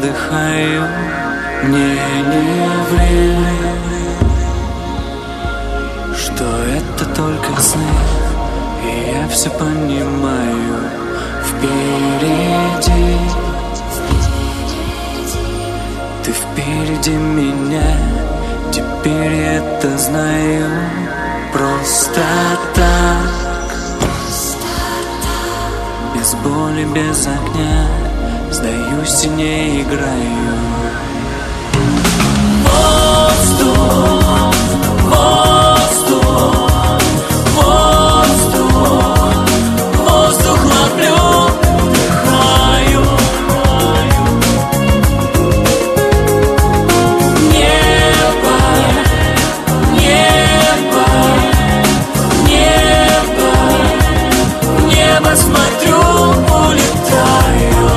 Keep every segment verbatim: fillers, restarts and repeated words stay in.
вдыхаю. Мне не врили, что это только сны, и я все понимаю. Впереди, ты впереди меня, теперь я это знаю. Просто так, без боли, без огня, сдаюсь и не играю. Воздух, воздух, воздух, воздух ловлю, вдыхаю. Небо, небо, небо, небо смотрю, улетаю.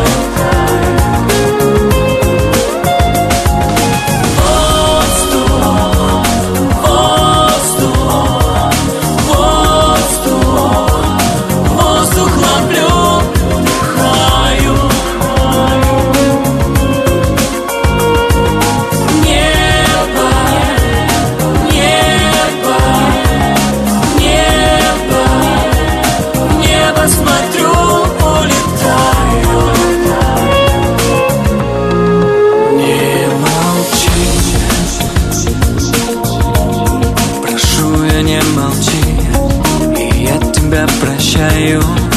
Прощаю,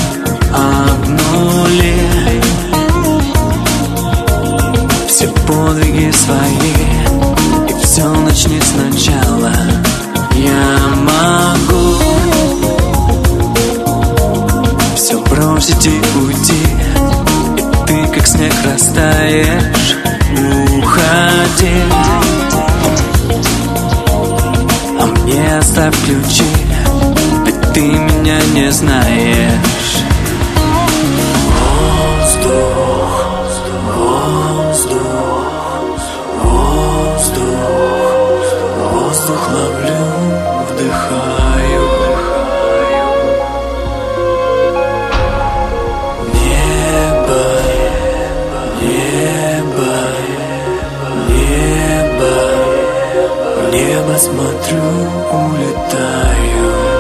обнули все подвиги свои, и все начнет сначала. Я могу все бросить и уйти, и ты как снег растаешь. Уходи, а мне оставь ключи, ты меня не знаешь. Воздух, воздух, воздух, воздух ловлю, вдыхаю. Небо, небо, небо, в небо смотрю, улетаю.